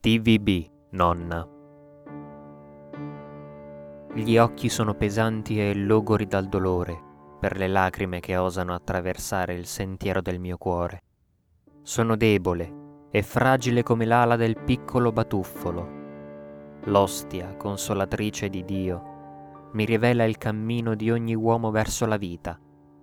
TVB, nonna. Gli occhi sono pesanti e logori dal dolore, per le lacrime che osano attraversare il sentiero del mio cuore. Sono debole e fragile come l'ala del piccolo batuffolo. L'ostia, consolatrice di Dio, mi rivela il cammino di ogni uomo verso la vita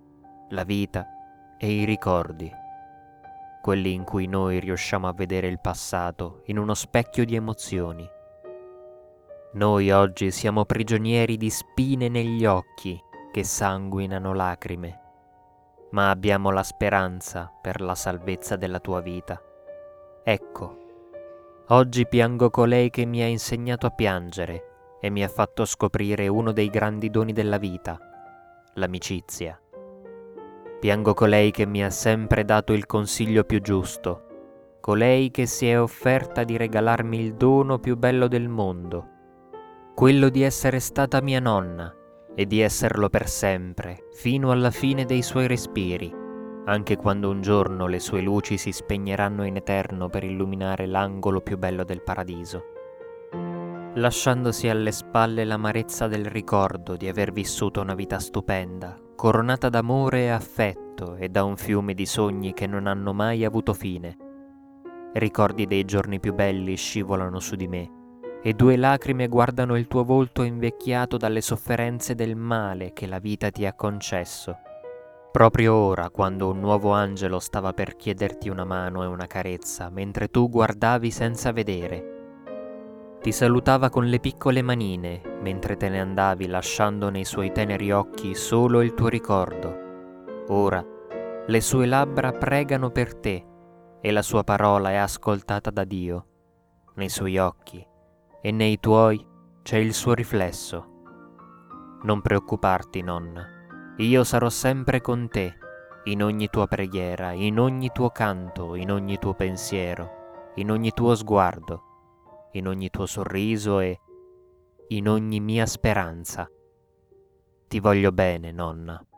e i ricordi, quelli in cui noi riusciamo a vedere il passato in uno specchio di emozioni. Noi oggi siamo prigionieri di spine negli occhi che sanguinano lacrime, ma abbiamo la speranza per la salvezza della tua vita. Ecco, oggi piango colei che mi ha insegnato a piangere e mi ha fatto scoprire uno dei grandi doni della vita, l'amicizia. Piango colei che mi ha sempre dato il consiglio più giusto, colei che si è offerta di regalarmi il dono più bello del mondo, quello di essere stata mia nonna e di esserlo per sempre, fino alla fine dei suoi respiri, anche quando un giorno le sue luci si spegneranno in eterno per illuminare l'angolo più bello del paradiso, lasciandosi alle spalle l'amarezza del ricordo di aver vissuto una vita stupenda, coronata d'amore e affetto e da un fiume di sogni che non hanno mai avuto fine. Ricordi dei giorni più belli scivolano su di me e 2 lacrime guardano il tuo volto invecchiato dalle sofferenze del male che la vita ti ha concesso. Proprio ora, quando un nuovo angelo stava per chiederti una mano e una carezza, mentre tu guardavi senza vedere. Ti salutava con le piccole manine, mentre te ne andavi lasciando nei suoi teneri occhi solo il tuo ricordo. Ora, le sue labbra pregano per te e la sua parola è ascoltata da Dio. Nei suoi occhi e nei tuoi c'è il suo riflesso. Non preoccuparti, nonna, io sarò sempre con te, in ogni tua preghiera, in ogni tuo canto, in ogni tuo pensiero, in ogni tuo sguardo, in ogni tuo sorriso e in ogni mia speranza. Ti voglio bene, nonna.